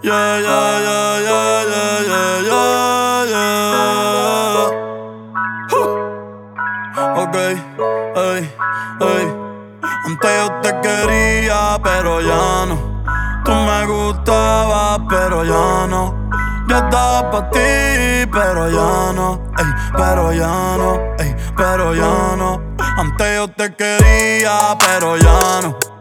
Yeah, yeah, yeah, yeah, yeah, yeah, yeah, yeah. Ok, ey, ey. Antes yo te quería, pero ya no. Tú me gustabas, pero ya no. Yo estaba pa' ti, pero ya no. Ey, pero ya no, ey, pero ya no. Antes yo te quería, pero ya no.